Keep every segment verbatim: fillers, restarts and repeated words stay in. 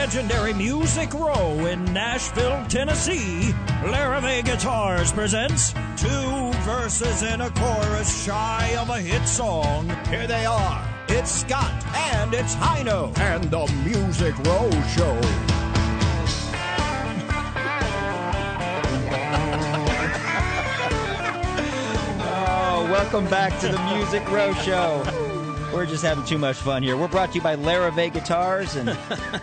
legendary Music Row in Nashville, Tennessee, Larrivee Guitars presents two verses and a chorus shy of a hit song. Here they are. It's Scott and it's Hino and the Music Row Show. Oh, welcome back to the Music Row Show. We're just having too much fun here. We're brought to you by Larrivee Guitars. And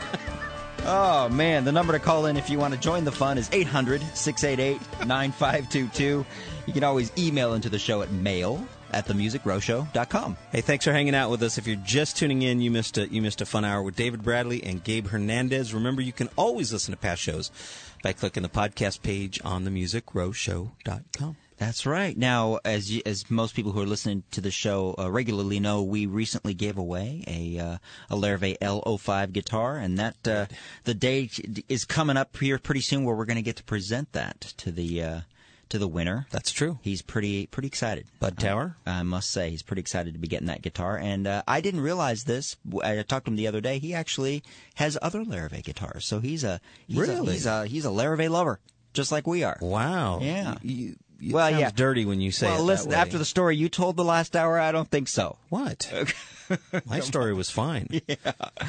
oh, man, the number to call in if you want to join the fun is eight hundred, six eight eight, nine five two two. You can always email into the show at mail at the music row show dot com. Hey, thanks for hanging out with us. If you're just tuning in, you missed a, you missed a fun hour with David Bradley and Gabe Hernandez. Remember, you can always listen to past shows by clicking the podcast page on the music row show dot com. That's right. Now, as you, as most people who are listening to the show uh, regularly know, we recently gave away a uh, a Larrivee L oh five guitar, and that uh, the day is coming up here pretty soon where we're going to get to present that to the uh, to the winner. That's true. He's pretty pretty excited. Bud Tower, uh, I must say, he's pretty excited to be getting that guitar. And uh, I didn't realize this. I talked to him the other day. He actually has other Larrivee guitars, so he's a he's really a, he's a he's a Larrivee lover, just like we are. Wow. Yeah. You, It well, sounds yeah. dirty when you say well, it listen, that way. after the story you told the last hour, I don't think so. What? My story was fine. Yeah.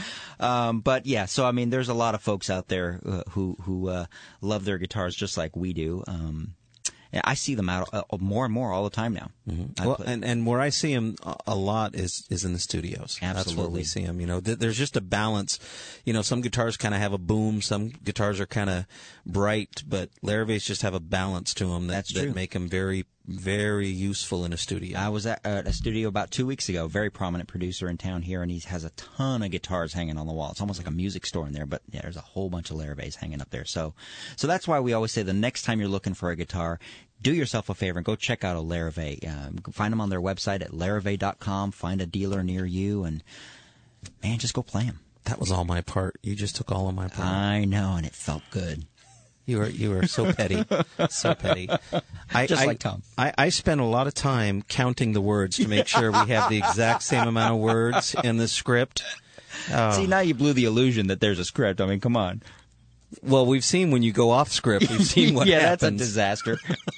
Um, but, yeah, so, I mean, there's a lot of folks out there uh, who, who uh, love their guitars just like we do. Um, I see them out uh, more and more all the time now. Mm-hmm. Well, and, and where I see them a lot is, is in the studios. Absolutely. That's where we see them. You know, th- there's just a balance. You know, some guitars kind of have a boom. Some guitars are kind of bright, but Larrivees just have a balance to them that, That's true. that make them very, very useful in a studio. I was at a studio about two weeks ago, very prominent producer in town here, and he has a ton of guitars hanging on the wall. It's almost like a music store in there, but yeah, there's a whole bunch of Larrivees hanging up there. So, so that's why we always say the next time you're looking for a guitar, do yourself a favor and go check out a Larrivee. Um, find them on their website at larrivee dot com. Find a dealer near you, and man, just go play them. That was all my part. You just took all of my part. I know, and it felt good. You are you are so petty, so petty. I, Just I, like Tom. I, I spend a lot of time counting the words to make sure we have the exact same amount of words in the script. Oh. See, now you blew the illusion that there's a script. I mean, come on. Well, we've seen when you go off script. We've seen what yeah, happens. that's a disaster.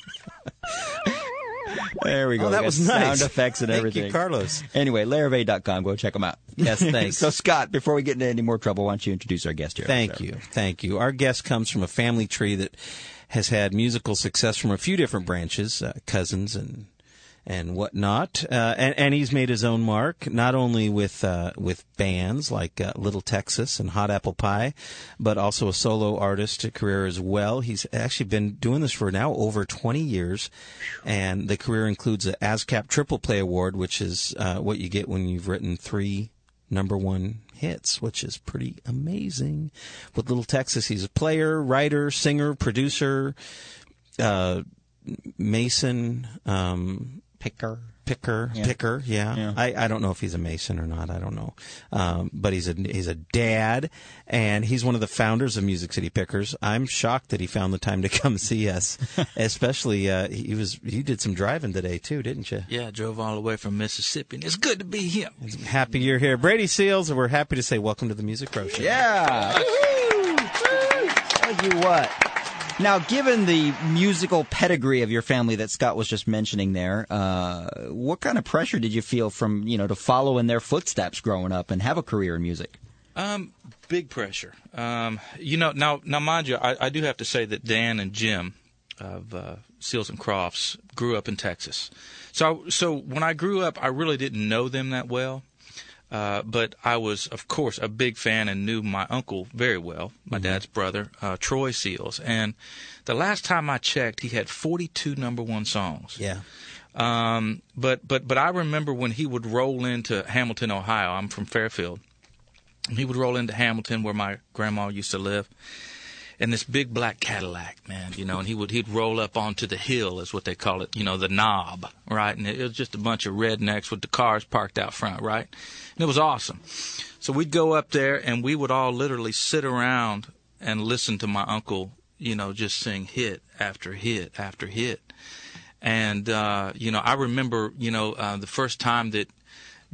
There we go. Oh, that We was got nice. Sound effects and Thank everything. you, Carlos. Anyway, larrivee dot com. Go check them out. Yes, thanks. So, Scott, before we get into any more trouble, why don't you introduce our guest here? Thank you. Thank you. Our guest comes from a family tree that has had musical success from a few different branches, uh, cousins and and whatnot. Uh, and, and he's made his own mark, not only with uh, with bands like uh, Little Texas and Hot Apple Pie, but also a solo artist career as well. He's actually been doing this for now over twenty years, and the career includes an ASCAP Triple Play Award, which is uh, what you get when you've written three number one hits, which is pretty amazing. With Little Texas, he's a player, writer, singer, producer, uh, Mason, um, Picker. Picker, Yeah. picker, yeah. Yeah. I, I don't know if he's a Mason or not. I don't know, um, but he's a he's a dad, and he's one of the founders of Music City Pickers. I'm shocked that he found the time to come see us, especially uh, he was he did some driving today too, didn't you? Yeah, I drove all the way from Mississippi, and it's good to be here. Happy you're here, Brady Seals, and we're happy to say welcome to the Music Row Show. Yeah. Tell you what. Now, given the musical pedigree of your family that Scott was just mentioning there, uh, what kind of pressure did you feel from, you know, to follow in their footsteps growing up and have a career in music? Um, big pressure. Um, you know, now, now, mind you, I, I do have to say that Dan and Jim of uh, Seals and Crofts grew up in Texas. So, so when I grew up, I really didn't know them that well. Uh, but I was, of course, a big fan and knew my uncle very well, my mm-hmm. dad's brother, uh, Troy Seals. And the last time I checked, he had forty-two number one songs. Yeah. Um, but, but, but I remember when he would roll into Hamilton, Ohio. I'm from Fairfield. And he would roll into Hamilton where my grandma used to live. And this big black Cadillac, man, you know, and he would, he'd roll up onto the hill is what they call it, you know, the knob, right? And it, it was just a bunch of rednecks with the cars parked out front, right? And it was awesome. So we'd go up there and we would all literally sit around and listen to my uncle, you know, just sing hit after hit after hit. And, uh, you know, I remember, you know, uh, the first time that,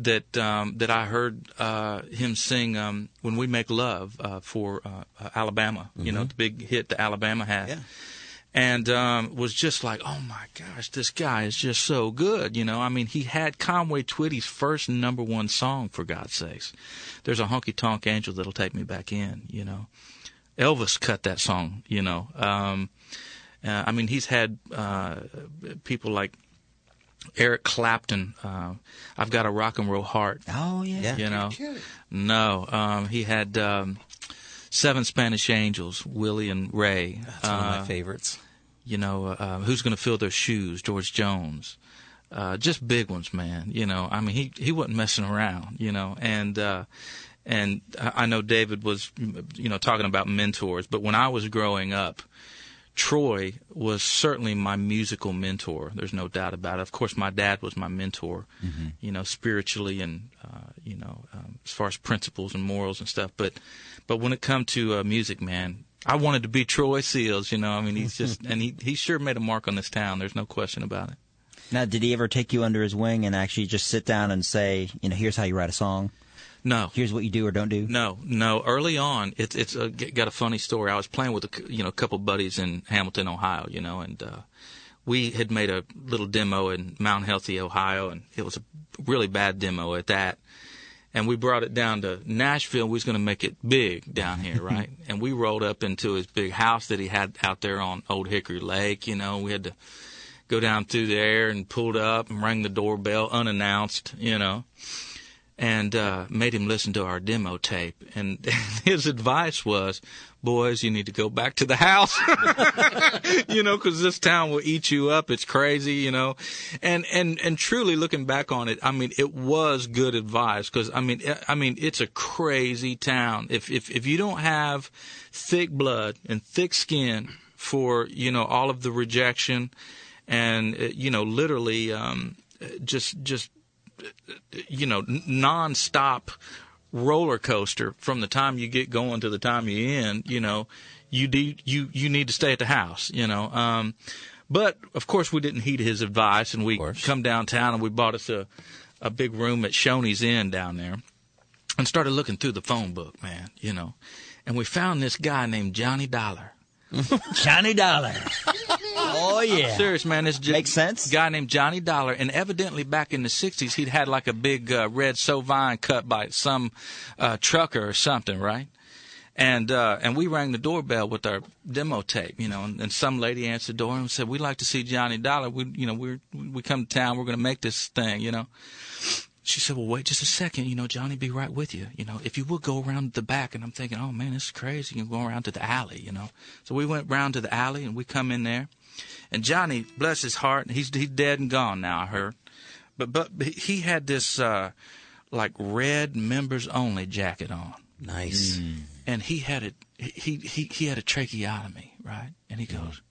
that um, that I heard uh, him sing um, "When We Make Love" uh, for uh, uh, Alabama. Mm-hmm. You know, the big hit that Alabama had. Yeah. And um, was just like, oh, my gosh, this guy is just so good, you know. I mean, he had Conway Twitty's first number one song, for God's sakes. There's a honky-tonk angel that'll take me back in, you know. Elvis cut that song, you know. Um, uh, I mean, he's had uh, people like Eric Clapton. Uh, I've Got a Rock and Roll Heart. Oh, yeah. You know. No. Um, he had... Um, Seven Spanish Angels, Willie and Ray. That's one of my uh, favorites. You know, uh, Who's Going to Fill Their Shoes, George Jones. Uh, just big ones, man. You know, I mean, he, he wasn't messing around, you know. And uh, and I know David was, you know, talking about mentors. But when I was growing up, Troy was certainly my musical mentor. There's no doubt about it. Of course, my dad was my mentor, mm-hmm. you know, spiritually and, uh, you know, um, as far as principles and morals and stuff. But but when it come to uh, music, man, I wanted to be Troy Seals, you know. I mean, he's just, and he, he sure made a mark on this town. There's no question about it. Now, did he ever take you under his wing and actually just sit down and say, you know, here's how you write a song? No. Here's what you do or don't do? No, no. Early on, it's it's a, got a funny story. I was playing with a, you know, a couple buddies in Hamilton, Ohio, you know, and uh, we had made a little demo in Mount Healthy, Ohio, and it was a really bad demo at that. And we brought it down to Nashville. We was going to make it big down here, right? And we rolled up into his big house that he had out there on Old Hickory Lake. You know, we had to go down through there and pulled up and rang the doorbell unannounced, you know, and uh, made him listen to our demo tape. And his advice was, boys, you need to go back to the house, you know, because this town will eat you up. It's crazy, you know. And and and truly looking back on it, I mean, it was good advice because, I mean, I mean, it's a crazy town. If if if you don't have thick blood and thick skin for, you know, all of the rejection and, you know, literally um, just just, you know, nonstop roller coaster from the time you get going to the time you end, you know, you need you you need to stay at the house, you know. Um, but of course we didn't heed his advice, and we come downtown and we bought us a a big room at Shoney's Inn down there, and started looking through the phone book, man, you know, and we found this guy named Johnny Dollar. Johnny Dollar. Oh, yeah. I'm serious, man. This j- Makes sense. Guy named Johnny Dollar, and evidently back in the sixties, he'd had like a big uh, red Sovine cut by some uh, trucker or something, right? And uh, and we rang the doorbell with our demo tape, you know, and, and some lady answered the door and said, "We'd like to see Johnny Dollar. We, you know, we we come to town. We're going to make this thing, you know." She said, "Well, wait just a second. You know, Johnny be right with you. You know, if you would go around the back." And I'm thinking, oh, man, this is crazy. You can go around to the alley, you know. So we went round to the alley, and we come in there. And Johnny, bless his heart, he's he's dead and gone now, I heard. But but he had this, uh, like, red members-only jacket on. Nice. Mm. And he had a, he, he, he had a tracheotomy, right? And he goes,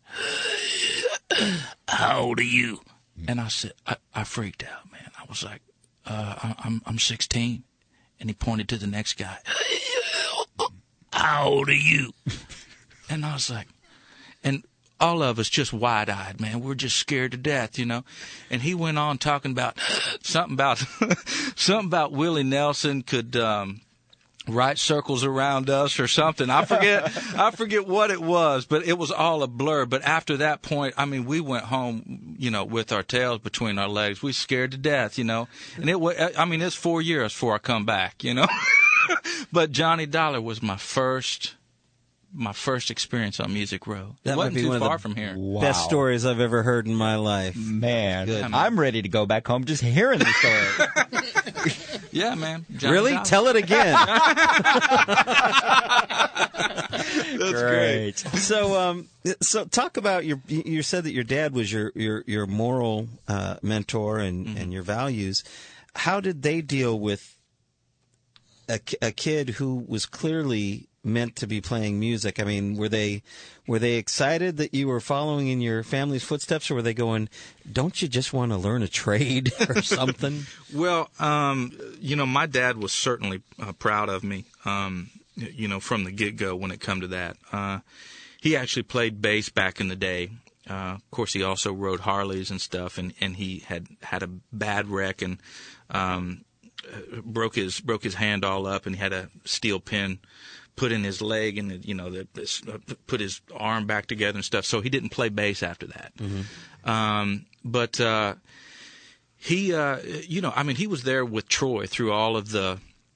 "How old are you?" And I said, I, I freaked out, man. I was like, Uh, I'm I'm sixteen, and he pointed to the next guy. "How old are you?" And I was like, and all of us just wide-eyed, man. We're just scared to death, you know. And he went on talking about something about something about Willie Nelson could um, write circles around us or something. I forget I forget what it was, but it was all a blur. But after that point, I mean, we went home, you know, with our tails between our legs. We scared to death, you know. And it was, I mean, it's four years before I come back, you know. But Johnny Dollar was my first my first experience on Music Row. It That wasn't might be too one far of the from here. Wow. best stories I've ever heard in my life. Man, Good. I'm ready to go back home just hearing the story. Yeah, man. Johnny Really? Dollar. Tell it again. That's Great. So, um, so talk about your. You said that your dad was your your your moral uh, mentor and Mm-hmm. and your values. How did they deal with a, a kid who was clearly meant to be playing music? I mean, were they were they excited that you were following in your family's footsteps, or were they going, "Don't you just want to learn a trade or something?" Well, um, you know, my dad was certainly uh, proud of me, um, you know, from the get-go when it come to that. Uh, he actually played bass back in the day. Uh, of course, he also rode Harleys and stuff, and, and he had had a bad wreck and um, broke his broke his hand all up, and he had a steel pin put in his leg, and you know, the, this, uh, put his arm back together and stuff. So he didn't play bass after that. Mm-hmm. Um, but uh, he, uh, you know, I mean, he was there with Troy through all of the,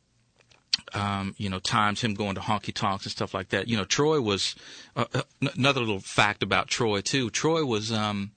um, you know, times him going to honky tonks and stuff like that. You know, Troy was uh, another little fact about Troy too. Troy was. Um,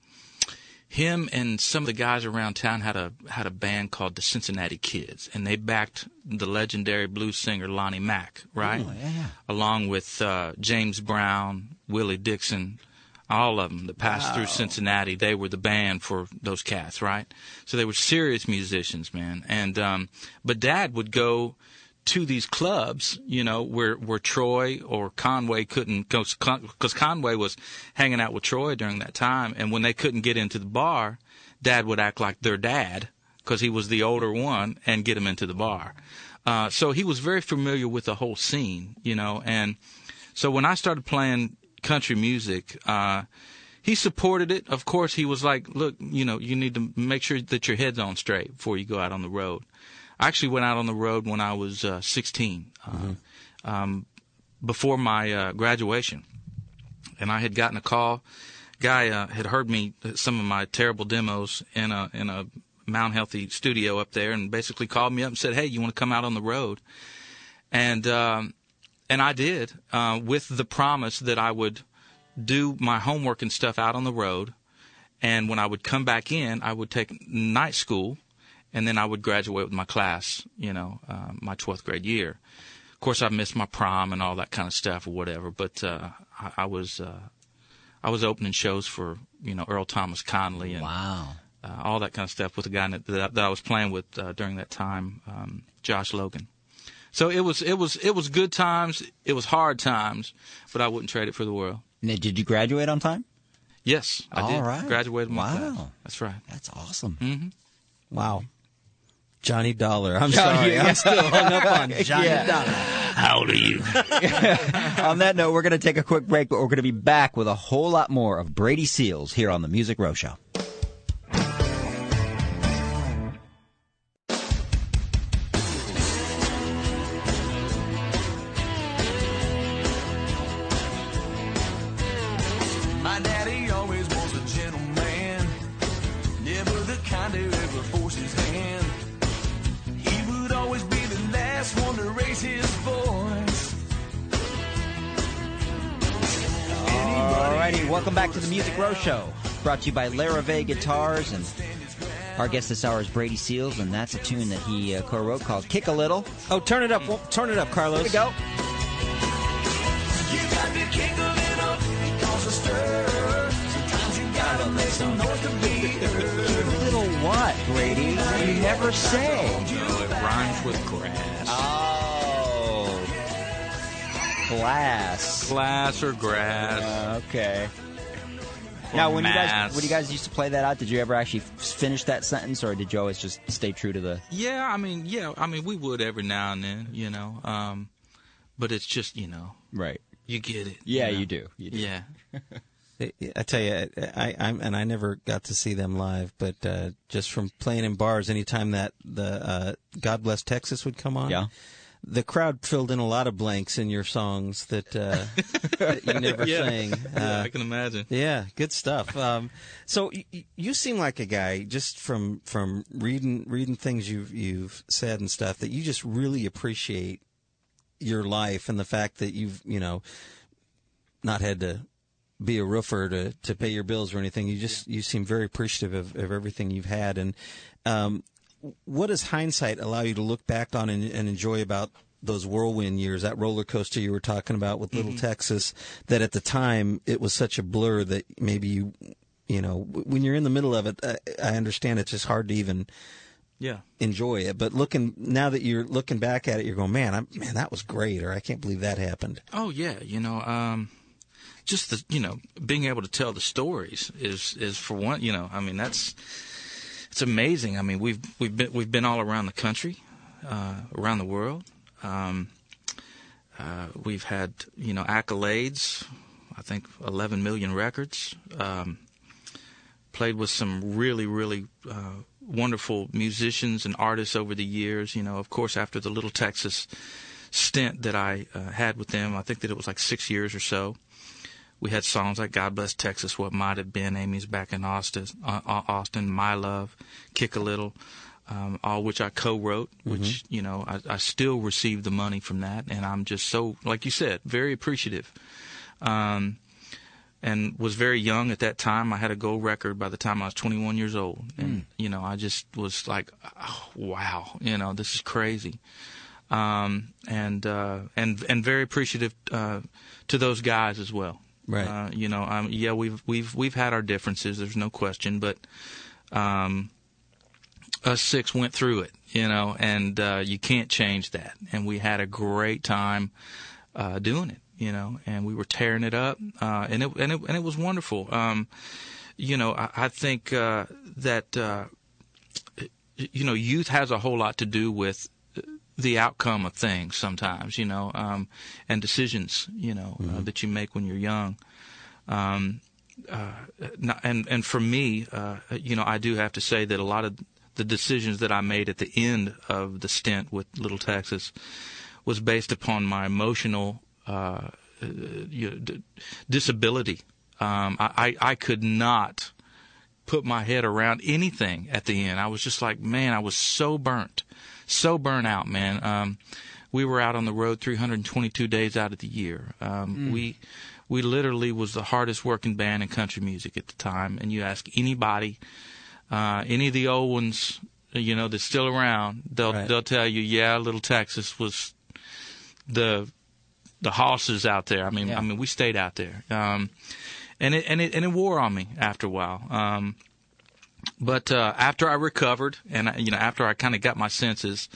Him and some of the guys around town had a had a band called the Cincinnati Kids, and they backed the legendary blues singer Lonnie Mack, right? Oh, yeah, yeah. Along with uh, James Brown, Willie Dixon, all of them that passed Wow. through Cincinnati. They were the band for those cats, right? So they were serious musicians, man. And um, but Dad would go to these clubs, you know, where, where Troy or Conway couldn't go, because Conway was hanging out with Troy during that time, and when they couldn't get into the bar, Dad would act like their dad, because he was the older one, and get them into the bar. Uh, so he was very familiar with the whole scene, you know, and so when I started playing country music, uh, he supported it. Of course, he was like, look, you know, you need to make sure that your head's on straight before you go out on the road. I actually went out on the road when I was uh, sixteen, uh, mm-hmm. um, before my uh, graduation, and I had gotten a call. Guy uh, had heard me some of my terrible demos in a in a Mount Healthy studio up there, and basically called me up and said, "Hey, you want to come out on the road?" And um, and I did, uh, with the promise that I would do my homework and stuff out on the road, and when I would come back in, I would take night school. And then I would graduate with my class, you know, uh, my twelfth grade year. Of course, I missed my prom and all that kind of stuff or whatever, but uh, I, I was uh, I was opening shows for, you know, Earl Thomas Conley and wow. uh, all that kind of stuff with the guy that, that, that I was playing with uh, during that time, um, Josh Logan. So it was it was it was good times, it was hard times, but I wouldn't trade it for the world. Now, did you graduate on time? Yes, I all did. Right. Graduated. Wow, class. That's right. That's awesome. Mm-hmm. Wow. Johnny Dollar. I'm Oh, sorry. yeah. I'm still hung up on Johnny Yeah. Dollar. How old are you? On that note, we're going to take a quick break, but we're going to be back with a whole lot more of Brady Seals here on the Music Row Show. My daddy always was a gentleman, never the kind to ever force his hand. He would always be the last one to raise his voice. Alrighty, welcome back to the Music Row Show, brought to you by Larrivee Guitars, and our guest this hour is Brady Seals, and that's a tune that he uh, co-wrote called "Kick a Little." Oh, turn it up. Well, turn it up, Carlos. Here we go. You got to kick a little, it causes a stir. Sometimes you gotta make some noise to be heard. Little what, Brady? You never say. No, it rhymes with grass. Oh, glass. Glass or grass. Uh, okay. Or Now, when you guys mass. when you guys used to play that out, did you ever actually f- finish that sentence, or did you always just stay true to the? Yeah, I mean, yeah, I mean, we would every now and then, you know. Um, but it's just, you know, Right. you get it. Yeah, you know? you do. You do. Yeah. I tell you, I, I'm and I never got to see them live, but uh, just from playing in bars, anytime that the uh, "God Bless Texas" would come on, Yeah. the crowd filled in a lot of blanks in your songs that, uh, that you never yeah. sang. Yeah, Uh, I can imagine. Yeah, good stuff. Um, so y- you seem like a guy, just from from reading reading things you've you've said and stuff, that you just really appreciate your life and the fact that you've you know not had to be a roofer to to pay your bills or anything. You just you seem very appreciative of, of everything you've had. And um, what does hindsight allow you to look back on and, and enjoy about those whirlwind years, that roller coaster you were talking about with Little Mm-hmm. Texas, that at the time it was such a blur that maybe you, you know, when you're in the middle of it, I, I understand it's just hard to even Yeah. enjoy it. But looking, now that you're looking back at it, you're going, man, I'm, man, that was great, or I can't believe that happened. Oh yeah, you know, um, just the you know being able to tell the stories is is for one. You know, I mean that's it's amazing. I mean we've we've been we've been all around the country, uh, around the world. Um, uh, we've had you know accolades. I think eleven million records. Um, played with some really really uh, wonderful musicians and artists over the years. You know, of course, after the Little Texas stint that I uh, had with them, I think that it was like six years or so. We had songs like God Bless Texas, What Might Have Been, Amy's Back in Austin, uh, Austin, My Love, Kick a Little, um, all which I co-wrote, which, mm-hmm. you know, I, I still receive the money from that. And I'm just so, like you said, very appreciative. Um, and was very young at that time. I had a gold record by the time I was twenty-one years old. And, mm. you know, I just was like, oh, wow, you know, this is crazy. Um, and, uh, and, and very appreciative, uh, to those guys as well. Right. Uh, you know, um, yeah, we've we've we've had our differences. There's no question, but um, us six went through it. You know, and uh, you can't change that. And we had a great time uh, doing it. You know, and we were tearing it up, uh, and it and it and it was wonderful. Um, you know, I, I think uh, that uh, you know, youth has a whole lot to do with the outcome of things sometimes, you know, um, and decisions, you know, mm-hmm. uh, that you make when you're young. Um, uh, not, and, and for me, uh, you know, I do have to say that a lot of the decisions that I made at the end of the stint with Little Texas was based upon my emotional uh, you know, d- disability. Um, I, I, I could not put my head around anything at the end. I was just like, man, I was so burnt. So burnt out, man. Um, we were out on the road three hundred twenty-two days out of the year. Um, mm. We we literally was the hardest working band in country music at the time. And you ask anybody, uh, any of the old ones, you know, that's still around, they'll right. they'll tell you, yeah, Little Texas was the the horses out there. I mean, yeah. I mean, we stayed out there, um, and it and it and it wore on me after a while. Um, But uh, after I recovered, and you know, after I kind of got my senses,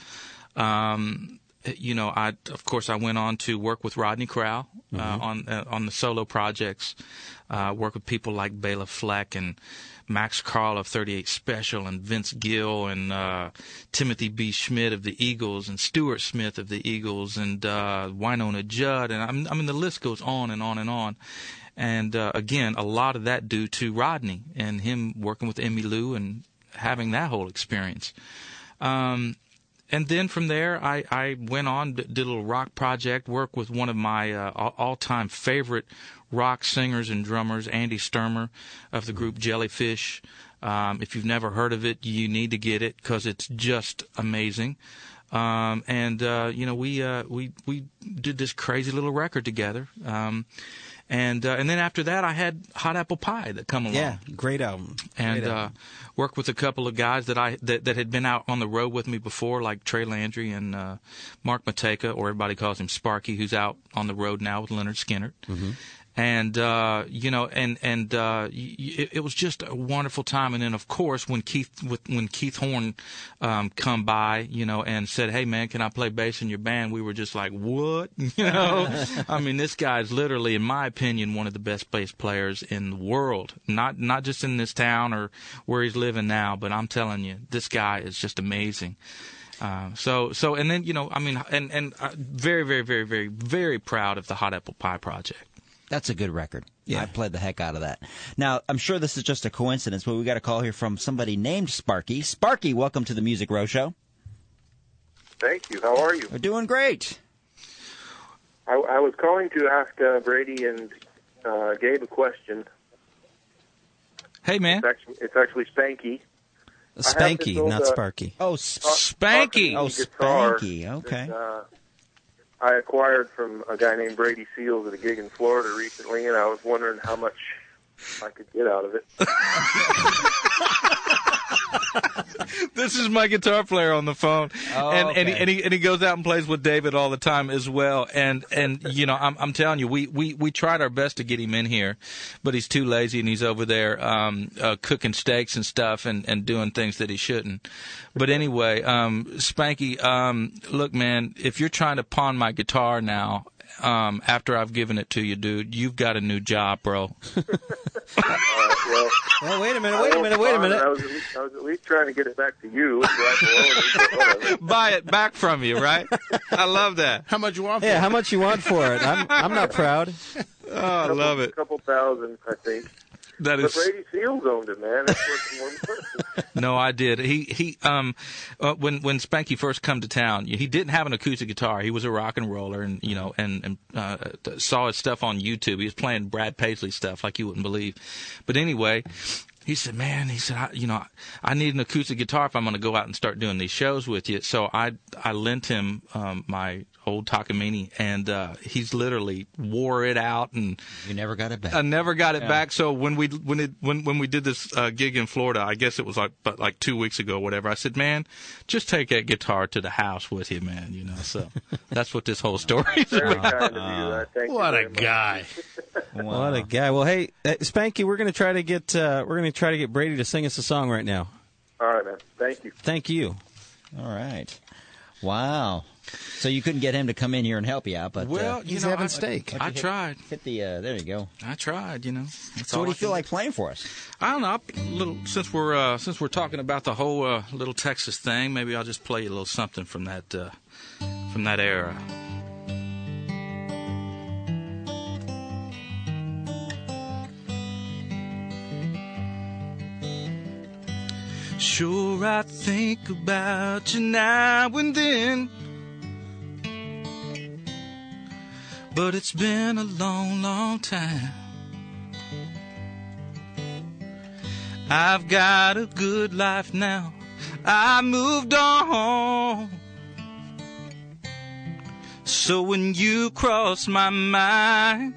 um, you know, I of course I went on to work with Rodney Crowell uh, mm-hmm. on uh, on the solo projects. Uh, work with people like Bela Fleck and Max Carl of thirty-eight Special, and Vince Gill, and uh, Timothy B. Schmidt of the Eagles, and Stuart Smith of the Eagles, and uh, Wynonna Judd, and I'm, I mean the list goes on and on and on. And, uh, again, a lot of that due to Rodney and him working with Emmylou and having that whole experience. Um, and then from there, I, I went on, did a little rock project, worked with one of my uh, all-time favorite rock singers and drummers, Andy Sturmer of the group Jellyfish. Um, if you've never heard of it, you need to get it because it's just amazing. Um, and, uh, you know, we, uh, we, we did this crazy little record together. Um, And uh, and then after that, I had Hot Apple Pie that come along. Yeah, great album. Great and album. Uh, worked with a couple of guys that I that, that had been out on the road with me before, like Trey Landry and uh, Mark Mateka, or everybody calls him Sparky, who's out on the road now with Leonard Skinner. Mm-hmm. And uh, you know, and and uh, it, it was just a wonderful time. And then, of course, when Keith with, when Keith Horn um, come by, you know, and said, "Hey, man, can I play bass in your band?" We were just like, "What?" You know, I mean, this guy's literally, in my opinion, one of the best bass players in the world. Not not just in this town or where he's living now, but I'm telling you, this guy is just amazing. Uh, so so, and then you know, I mean, and and uh, very very very very very proud of the Hot Apple Pie project. That's a good record. Yeah. I played the heck out of that. Now, I'm sure this is just a coincidence, but we got a call here from somebody named Sparky. Sparky, welcome to the Music Row Show. Thank you. How are you? We're doing great. I, I was calling to ask uh, Brady and uh, Gabe a question. Hey, man. It's actually, it's actually Spanky. Spanky, old, not uh, Sparky. Oh, Spanky. Oh, Spanky. Okay. That, uh, I acquired from a guy named Brady Seals at a gig in Florida recently, and I was wondering how much I could get out of it. This is my guitar player on the phone, oh, and okay. and, he, and he and he goes out and plays with David all the time as well. And and you know, I'm I'm telling you, we, we, we tried our best to get him in here, but he's too lazy, and he's over there um, uh, cooking steaks and stuff, and, and doing things that he shouldn't. But anyway, um, Spanky, um, look, man, if you're trying to pawn my guitar now, um, after I've given it to you, dude, you've got a new job, bro. uh, well, well, wait a minute, wait a minute, wait a minute. I was, at least, I was at least trying to get it back to you. Right Buy it back from you, right? I love that. How much you want for yeah, it? how much you want for it? I'm I'm not proud. Oh, I love it. A couple thousand, I think. That But is Brady Seals owned it, man. That's what's more impressive. no, I did. He he um uh, when when Spanky first come to town, he didn't have an acoustic guitar. He was a rock and roller, and you know, and and uh, saw his stuff on YouTube. He was playing Brad Paisley stuff like you wouldn't believe. But anyway, he said, "Man," he said, I, "you know, I need an acoustic guitar if I'm going to go out and start doing these shows with you." So I I lent him um, my old Takamine, and uh, he's literally wore it out, and You never got it back. I never got it Yeah. back. So when we when it when when we did this uh, gig in Florida, I guess it was like but like two weeks ago, or whatever. I said, "Man, just take that guitar to the house with you, man." You know, so that's what this whole story is Very about. kind of you. I thank you What very a much. guy. What a guy. Well, hey, uh, Spanky, we're going to try to get uh, we're going to try to get Brady to sing us a song right now. All right, man. Thank you. Thank you. All right. Wow. So you couldn't get him to come in here and help you out, but Well, uh, you He's know, having I, steak. I tried. hit the. Uh, there you go. I tried. You know. That's So all what do you I feel can like playing for us? I don't know. A little since we're uh, since we're talking about the whole uh, little Texas thing, maybe I'll just play you a little something from that uh, from that era. Sure, I think about you now and then, but it's been a long, long time. I've got a good life now. I moved on. So when you cross my mind,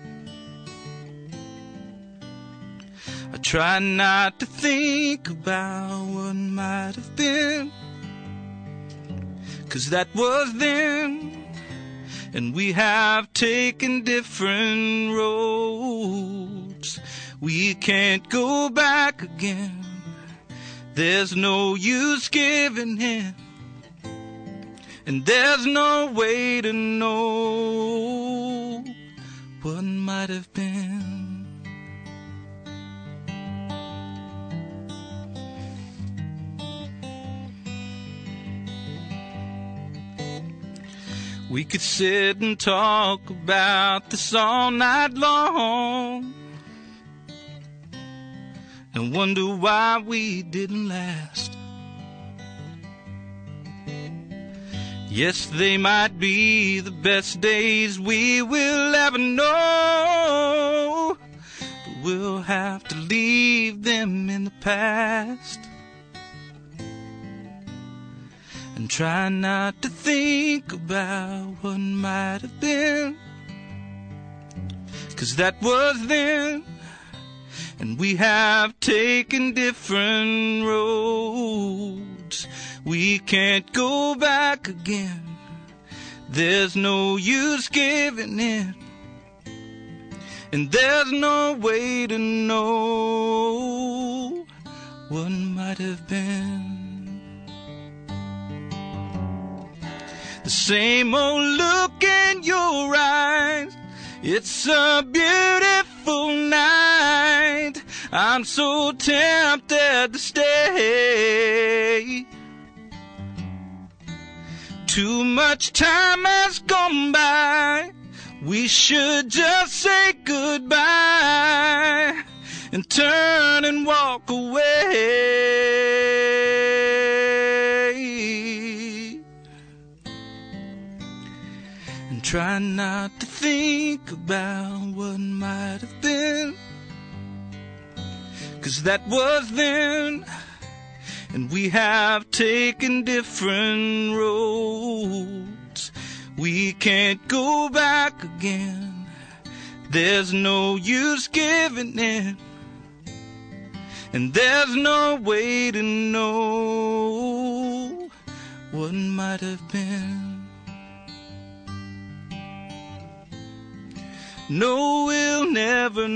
I try not to think about what might have been, 'cause that was then, and we have taken different roads. We can't go back again. There's no use giving in, and there's no way to know what might have been. We could sit and talk about this all night long and wonder why we didn't last. Yes, they might be the best days we will ever know, but we'll have to leave them in the past and try not to think about what might have been, 'cause that was then, and we have taken different roads. We can't go back again. There's no use giving in, and there's no way to know what might have been. The same old look in your eyes. It's a beautiful night. I'm so tempted to stay. Too much time has gone by. We should just say goodbye and turn and walk away. And try not to think about what might have been, 'cause that was then, and we have taken different roads. We can't go back again. There's no use giving in, and there's no way to know what might have been. No, we'll never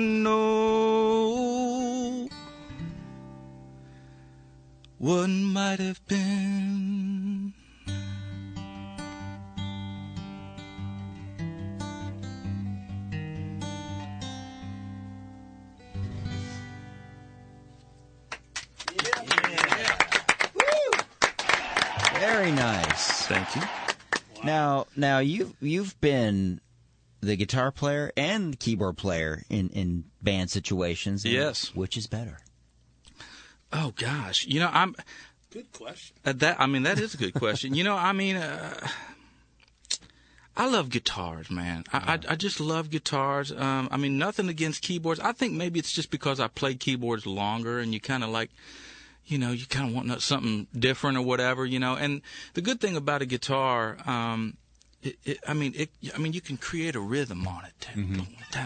know what might have been. Very nice. Thank you. Now, now you've you've been the guitar player and the keyboard player in, in band situations. And Yes. Which is better? Oh gosh, you know I'm. Good question. Uh, that I mean that is a good question. You know, I mean, uh, I love guitars, man. I, I I just love guitars. Um, I mean, nothing against keyboards. I think maybe it's just because I played keyboards longer, and you kind of like, you know, you kind of want something different or whatever, you know. And the good thing about a guitar, um, it, it, I mean, it. I mean, you can create a rhythm on it. Mm-hmm.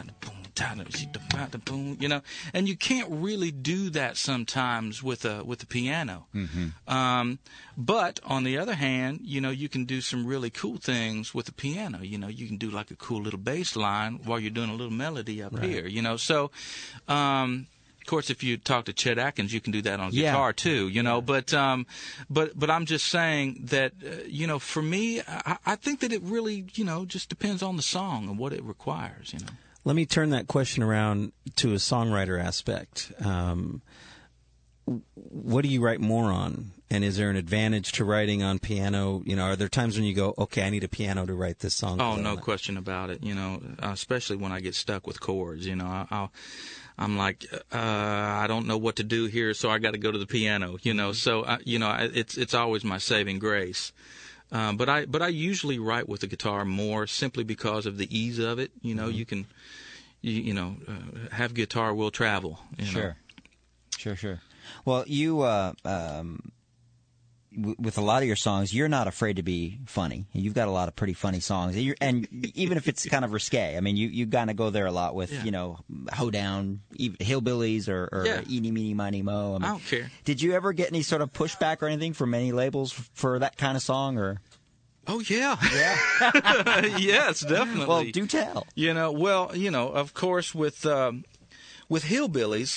You know, and you can't really do that sometimes with a with a piano. Mm-hmm. Um, but on the other hand, you know, you can do some really cool things with a piano. You know, you can do like a cool little bass line while you're doing a little melody up Right. here. You know, so. Um, Of course, if you talk to Chet Atkins, you can do that on Yeah. guitar too, you know. But um, but but I'm just saying that uh, you know, for me, I, I think that it really, you know, just depends on the song and what it requires, you know. Let me turn that question around to a songwriter aspect. Um, what do you write more on? And is there an advantage to writing on piano? You know, are there times when you go, okay, I need a piano to write this song? Oh, no question about it. You know, uh, especially when I get stuck with chords. You know, I, I'll. I'm like, uh, I don't know what to do here, so I got to go to the piano, you know. So, uh, you know, I, it's it's always my saving grace. Uh, but I but I usually write with the guitar more simply because of the ease of it. You know, mm-hmm. you can, you, you know, uh, have guitar will travel. You Sure, know? sure, sure. Well, you. Uh, um, with a lot of your songs, you're not afraid to be funny. You've got a lot of pretty funny songs, you're, and even if it's kind of risque, I mean, you you kind of go there a lot with, yeah. you know, Hoedown, even Hillbillies, or, or yeah. Eeny Meeny Miny Mo. I, mean, I don't care. Did you ever get any sort of pushback or anything from any labels for that kind of song? Or oh yeah, yeah, yes, definitely. Well, do tell. You know, well, you know, of course, with um, with Hillbillies.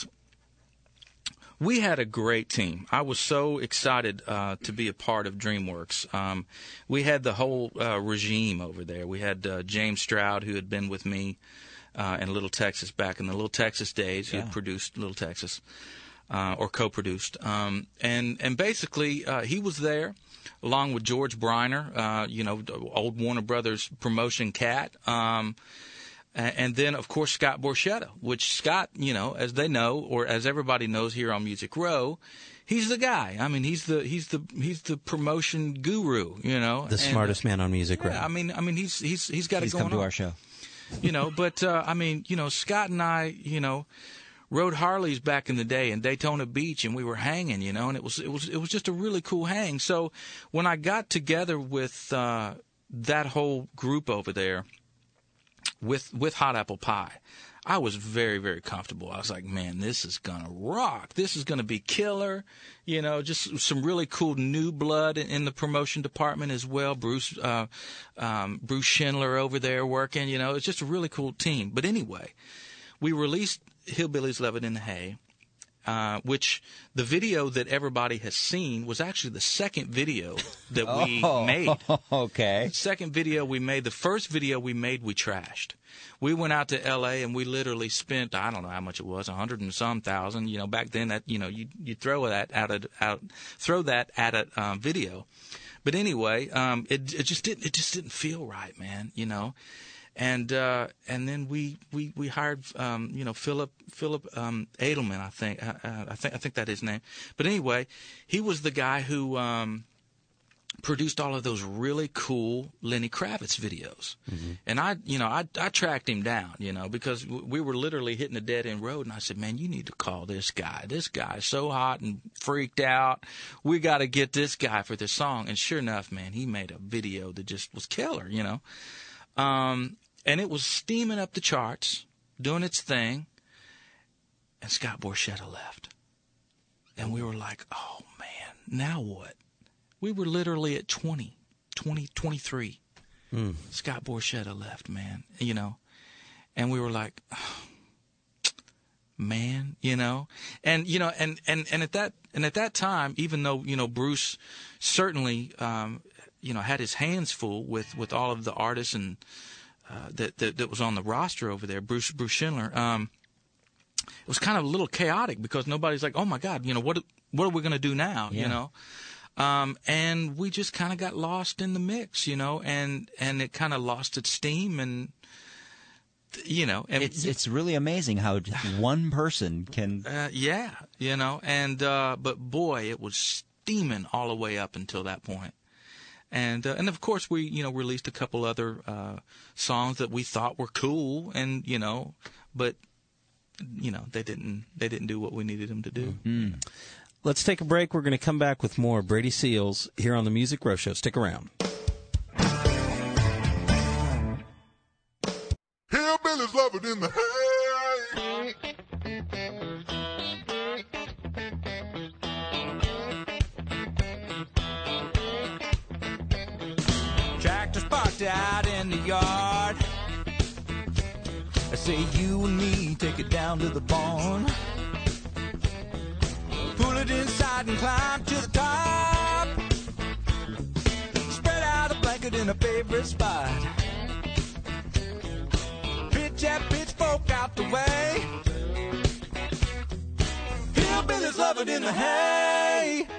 We had a great team. I was so excited uh, to be a part of DreamWorks. Um, we had the whole uh, regime over there. We had uh, James Stroud, who had been with me uh, in Little Texas back in the Little Texas days, who yeah. had produced Little Texas uh, or co-produced. Um, and and basically, uh, he was there along with George Briner, uh, you know, old Warner Brothers promotion cat. Um, And then, of course, Scott Borchetta, which Scott, you know, as they know, or as everybody knows here on Music Row, he's the guy. I mean, he's the he's the he's the promotion guru, you know, the and, smartest man on Music Row. Yeah, I mean, I mean, he's he's he's got He's it going come to on. our show, you know. But uh, I mean, you know, Scott and I, you know, rode Harleys back in the day in Daytona Beach, and we were hanging, you know, and it was it was it was just a really cool hang. So when I got together with uh, that whole group over there. With with Hot Apple Pie, I was very, very comfortable. I was like, man, this is going to rock. This is going to be killer. You know, just some really cool new blood in, in the promotion department as well. Bruce uh, um, Bruce Schindler over there working, you know. It's just a really cool team. But anyway, we released Hillbillies Love It in the Hay, uh, which the video that everybody has seen was actually the second video that we oh, made. Okay. Second video we made. The first video we made, we trashed. We went out to L A and we literally spent, I don't know how much it was, a hundred and some thousand. You know, back then that, you know, you you throw that at a out, throw that at a um, video. But anyway, um, it it just didn't it just didn't feel right, man. You know. And uh, and then we, we, we hired um, you know Philip Philip um, Edelman, I think uh, I think I think that is his name. But anyway, he was the guy who um, produced all of those really cool Lenny Kravitz videos. Mm-hmm. And I you know I I tracked him down, you know, because we were literally hitting a dead end road. And I said, man, you need to call this guy. This guy's so hot and freaked out. We got to get this guy for this song. And sure enough, man, he made a video that just was killer, you know. Um, And it was steaming up the charts, doing its thing, and Scott Borchetta left. And we were like, oh, man, now what? We were literally at twenty, twenty, twenty-three. Mm. Scott Borchetta left, man, you know. And we were like, oh, man, you know. And, you know, and, and, and at that and at that time, even though, you know, Bruce certainly, um, you know, had his hands full with, with all of the artists and Uh, that, that that was on the roster over there, Bruce Bruce Schindler. Um, it was kind of a little chaotic because nobody's like, oh my God, you know what what are we going to do now, yeah. you know? Um, and we just kind of got lost in the mix, you know, and and it kind of lost its steam, and you know, and It's it's really amazing how just one person can. uh, yeah, you know, and uh, but boy, it was steaming all the way up until that point. And uh, and of course we you know released a couple other uh, songs that we thought were cool, and you know, but you know they didn't they didn't do what we needed them to do. Mm-hmm. Let's take a break. We're going to come back with more Brady Seals here on the Music Row Show. Stick around. Hillbillies love it in the hay. Tractors parked out in the yard. I say you and me take it down to the barn. Pull it inside and climb to the top. Spread out a blanket in a favorite spot. Pitch that pitchfork out the way. Hillbillies love it in the hay.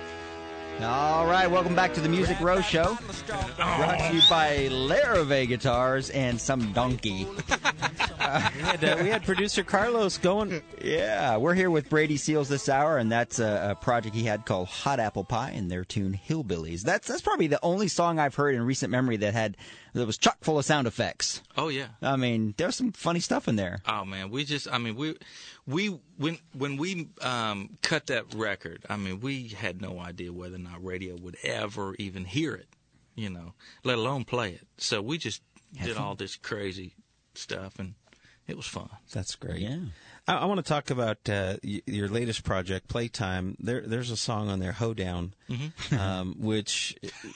All right, welcome back to the Music Row Show. Brought to you by Larrivee Guitars and some donkey. we, had, uh, we had producer Carlos going. Yeah, we're here with Brady Seals this hour, and that's a, a project he had called Hot Apple Pie and their tune Hillbillies. That's that's probably the only song I've heard in recent memory that had that was chock full of sound effects. Oh yeah, I mean, there's some funny stuff in there. Oh man, we just I mean we we when when we um, cut that record, I mean we had no idea whether or not radio would ever even hear it, you know, let alone play it. So we just did all this crazy stuff, and it was fun. That's great. Yeah. I, I want to talk about uh, y- your latest project, Playtime. There, there's a song on there, Hoedown, Mm-hmm. um, which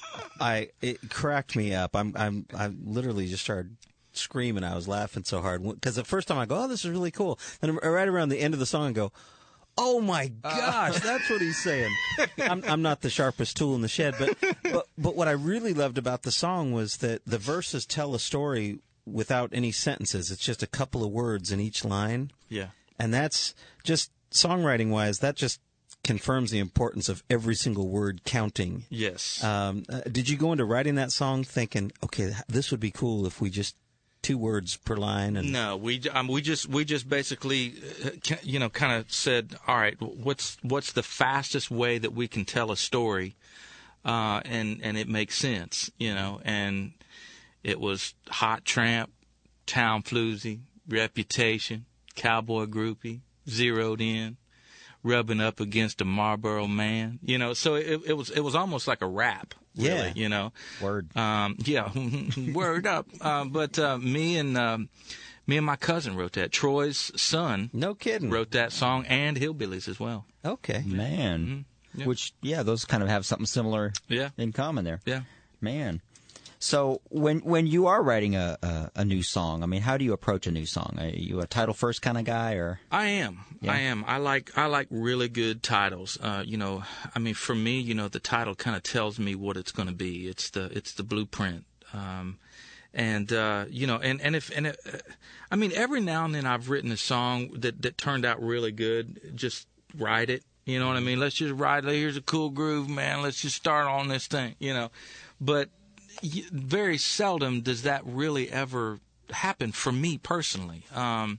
I it cracked me up. I'm, I'm, I literally just started screaming. I was laughing so hard because the first time I go, "Oh, this is really cool." Then right around the end of the song, I go, "Oh my gosh, that's what he's saying." I'm, I'm not the sharpest tool in the shed, but, but but what I really loved about the song was that the verses tell a story without any sentences. It's just a couple of words in each line. Yeah. And that's just songwriting wise, that just confirms the importance of every single word counting. Yes. Um, uh, did you go into writing that song thinking, okay, this would be cool if we just two words per line? And No, we um, we just we just basically, uh, you know, kind of said, all right, what's what's the fastest way that we can tell a story, uh, and and it makes sense, you know, and it was Hot Tramp, Town Floozy, Reputation, Cowboy Groupie, Zeroed In, Rubbing Up Against a Marlboro Man, you know, so it, it was it was almost like a rap. Really, Yeah. you know. Word. Um, yeah, word up. Uh, but uh, me and um, me and my cousin wrote that. Troy's son no kidding. wrote that song and Hillbillies as well. Okay. Man. Mm-hmm. Yeah. Which, yeah, those kind of have something similar Yeah. in common there. Yeah. Man. So when when you are writing a, a, a new song, I mean, how do you approach a new song? Are you a title first kind of guy, or? I am. Yeah. I am. I like I like really good titles. Uh, you know, I mean, for me, you know, the title kind of tells me what it's going to be. It's the it's the blueprint. Um, and uh, you know, and and if and it, uh, I mean, every now and then I've written a song that that turned out really good. Just write it. You know what I mean? Let's just write it. Here's a cool groove, man. Let's just start on this thing. You know, but very seldom does that really ever happen for me personally. Um,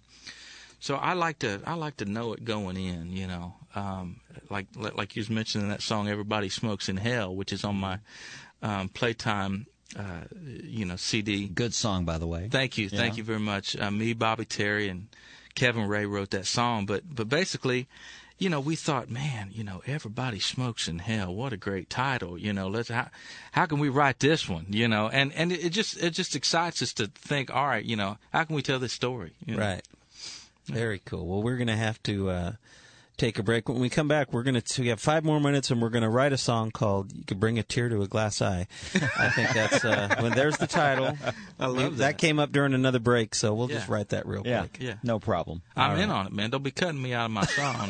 so I like to I like to know it going in, you know. Um, like like you was mentioning that song "Everybody Smokes in Hell," which is on my um, Playtime, uh, you know, C D. Good song, by the way. Thank you, thank Yeah. you very much. Uh, me, Bobby Terry, and Kevin Ray wrote that song, but but basically, you know, we thought, man, you know, Everybody Smokes in Hell. What a great title. You know, let's how, how can we write this one? You know, and and it, it just it just excites us to think, all right, you know, how can we tell this story? You know? Right. Very cool. Well, we're going to have to uh, take a break. When we come back, we're going to we have five more minutes, and we're going to write a song called "You Could Bring a Tear to a Glass Eye." I think that's uh, when there's the title. I love that. That came up during another break, so we'll just Yeah. write that real Yeah, quick. Yeah. no problem. I'm All in right. on it, man. Don't be cutting me out of my song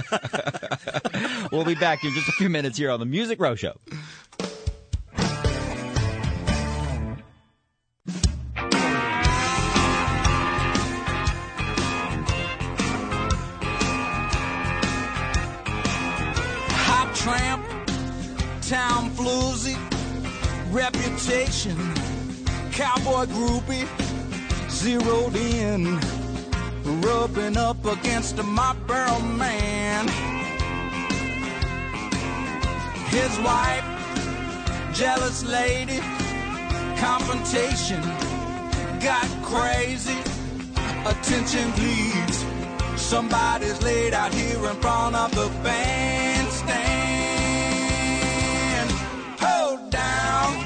now. We'll be back in just a few minutes here on the Music Row Show. Hot Tramp, Town Floozy, Reputation, Cowboy Groupie, zeroed in, rubbing up against my barrel man. His wife, jealous lady, confrontation got crazy. Attention please, somebody's laid out here in front of the bandstand. Hold down,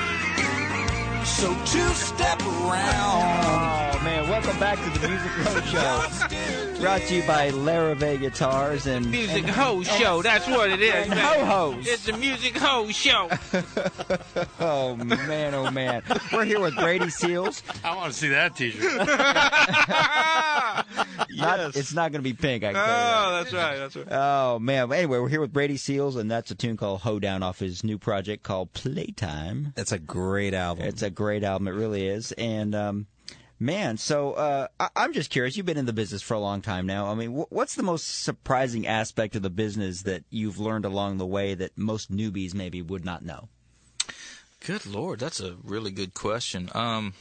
so two-step around. Oh, man, welcome back to the Music Row Show. Brought to you by Larrivee Guitars and... Music and, Ho and, Show, that's what it is, and man. Ho-Hos. It's the Music Ho Show. Oh, man, oh, man. We're here with Brady Seals. I want to see that T-shirt. Not, it's not going to be pink, I can tell you Oh, that. that's right, that's right. Oh, man. But anyway, we're here with Brady Seals, and that's a tune called Hoedown off his new project called Playtime. That's a great album. It's a great album. It really is. And, um, man, so uh, I- I'm just curious. You've been in the business for a long time now. I mean, wh- what's the most surprising aspect of the business that you've learned along the way that most newbies maybe would not know? Good Lord, that's a really good question. Um,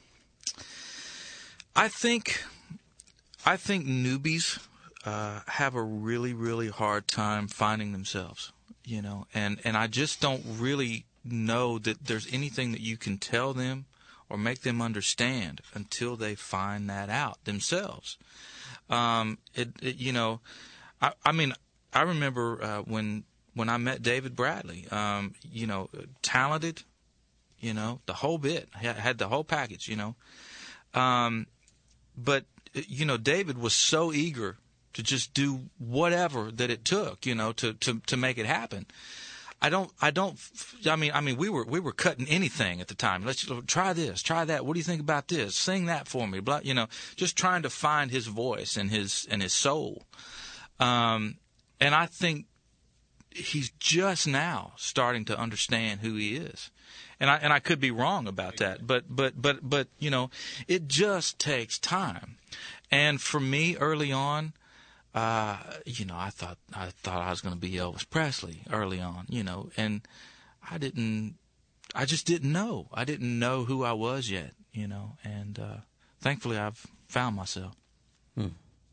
I think, I think newbies uh, have a really, really hard time finding themselves, you know, and, and I just don't really know that there's anything that you can tell them or make them understand until they find that out themselves. Um, it, it you know, I, I mean, I remember uh, when when I met David Bradley, um, you know, talented. You know, the whole bit. I had the whole package, you know. Um, but, you know, David was so eager to just do whatever that it took, you know, to, to, to make it happen. I don't, I don't, I mean, I mean, we were, we were cutting anything at the time. Let's try this, try that. What do you think about this? Sing that for me. Blah, you know, just trying to find his voice and his, and his soul. Um, and I think he's just now starting to understand who he is. And I and I could be wrong about that, but but but but you know, it just takes time. And for me, early on, uh, you know, I thought I thought I was going to be Elvis Presley early on, you know, and I didn't, I just didn't know. I didn't know who I was yet, you know, and uh, thankfully I've found myself. Hmm.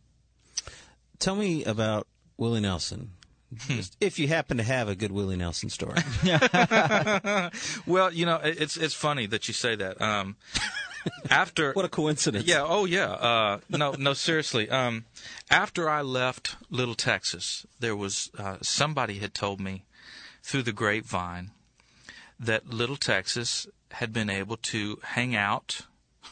Tell me about Willie Nelson. Just if you happen to have a good Willie Nelson story. Well, you know, it's it's funny that you say that. Um, after what a coincidence. Yeah. Oh, yeah. Uh, no, no. Seriously. Um, after I left Little Texas, there was uh, somebody had told me through the grapevine that Little Texas had been able to hang out,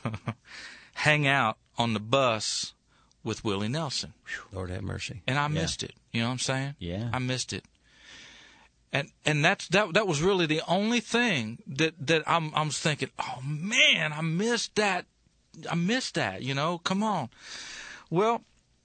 hang out on the bus with Willie Nelson. Lord have mercy. And I Yeah. missed it. You know what I'm saying? Yeah. I missed it. And and that's that that was really the only thing that, that I'm I'm thinking, oh man, I missed that. I missed that, you know, come on. Well,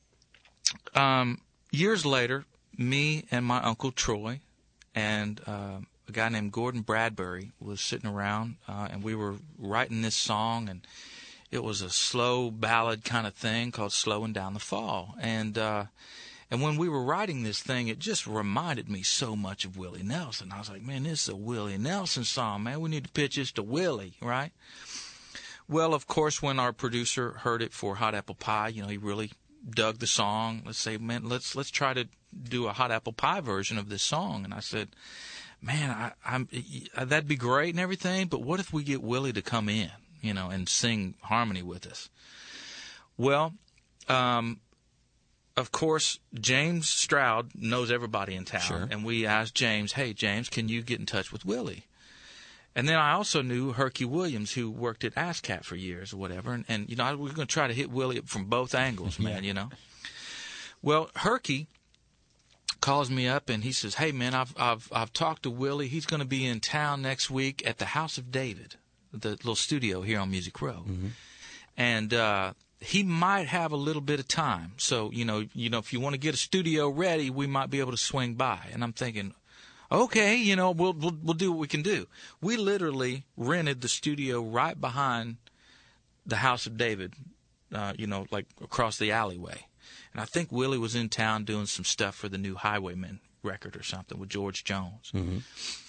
um, years later, me and my Uncle Troy and uh, a guy named Gordon Bradbury was sitting around, uh, and we were writing this song, and it was a slow ballad kind of thing called Slowing Down the Fall. And uh, and when we were writing this thing, it just reminded me so much of Willie Nelson. I was like, man, this is a Willie Nelson song, man. We need to pitch this to Willie, right? Well, of course, when our producer heard it for Hot Apple Pie, you know, he really dug the song. Let's say, man, let's let's try to do a Hot Apple Pie version of this song. And I said, man, I, I'm that'd be great and everything, but what if we get Willie to come in, you know, and sing harmony with us? Well, um, of course, James Stroud knows everybody in town, Sure. and we asked James, hey, James, can you get in touch with Willie? And then I also knew Herky Williams, who worked at ASCAP for years or whatever. And, and you know, we we're going to try to hit Willie from both angles, man, you know. Well, Herky calls me up and he says, hey, man, I've I've I've talked to Willie. He's going to be in town next week at the House of David, the little studio here on Music Row. Mm-hmm. And uh, he might have a little bit of time. So, you know, you know, if you want to get a studio ready, we might be able to swing by. And I'm thinking, okay, you know, we'll, we'll we'll do what we can do. We literally rented the studio right behind the House of David, uh, you know, like across the alleyway. And I think Willie was in town doing some stuff for the new Highwaymen record or something with George Jones. Mm-hmm.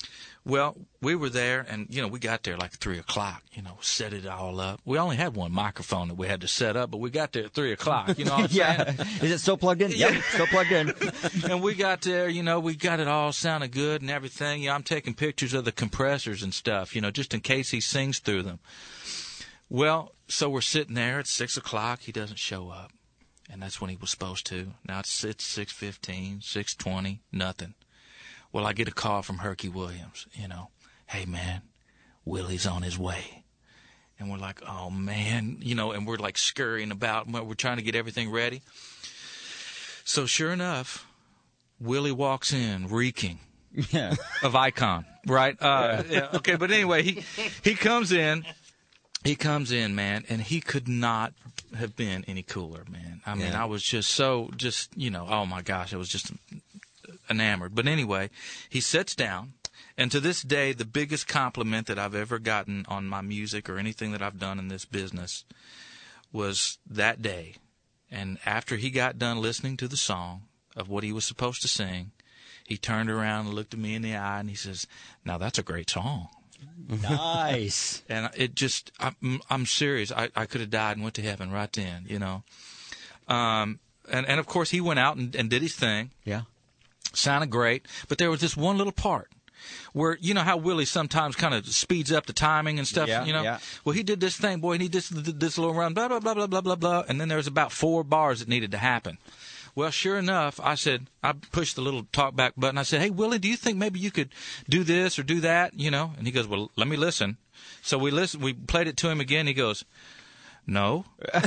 Well, we were there, and, you know, we got there like three o'clock, you know, set it all up. We only had one microphone that we had to set up, but we got there at three o'clock, you know what I'm yeah. saying? Is it still plugged in? Yep, still plugged in. And we got there, you know, we got it all sounding good and everything. You know, I'm taking pictures of the compressors and stuff, you know, just in case he sings through them. Well, so we're sitting there at six o'clock. He doesn't show up, and that's when he was supposed to. Now it's, it's six fifteen, six twenty, nothing. Well, I get a call from Herky Williams, you know. Hey, man, Willie's on his way. And we're like, oh, man, you know, and we're like scurrying about. We're trying to get everything ready. So sure enough, Willie walks in reeking Yeah. of Icon, right? Uh, yeah, okay, but anyway, he he comes in. He comes in, man, and he could not have been any cooler, man. I mean, Yeah. I was just so, just, you know, oh, my gosh, I was just enamored. But anyway, he sits down, and to this day, the biggest compliment that I've ever gotten on my music or anything that I've done in this business was that day. And after he got done listening to the song of what he was supposed to sing, he turned around and looked at me in the eye, and he says, now that's a great song. Nice. And it just, I'm, I'm serious. I, I could have died and went to heaven right then, you know. Um, and, and, of course, he went out and, and did his thing. Yeah. Sounded great. But there was this one little part where, you know how Willie sometimes kind of speeds up the timing and stuff, Yeah, you know? yeah. Well, he did this thing, boy, and he did this, this little run, blah, blah, blah, blah, blah, blah, blah. And then there was about four bars that needed to happen. Well, sure enough, I said, I pushed the little talkback button. I said, hey, Willie, do you think maybe you could do this or do that, you know? And he goes, well, let me listen. So we listened, we played it to him again. He goes, no.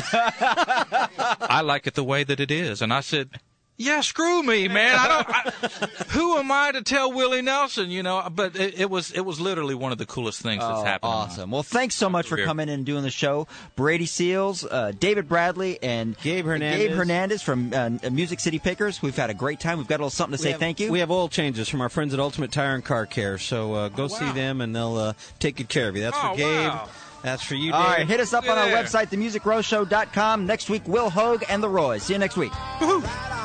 I like it the way that it is. And I said, yeah, screw me, man. I don't. I, who am I to tell Willie Nelson? You know, but it, it was it was literally one of the coolest things that's Oh, happened. awesome. Well, thanks so much for career. coming in and doing the show. Brady Seals, uh, David Bradley, and Gabe Hernandez. Gabe Hernandez from uh, Music City Pickers. We've had a great time. We've got a little something to say We have- thank you. We have oil changes from our friends at Ultimate Tire and Car Care, so uh, go see them and they'll uh, take good care of you. That's Oh, for Gabe. wow. That's for you, Dave. All right, hit us up on our Yeah. website, the music row show dot com. Next week, Will Hogue and the Roys. See you next week. Right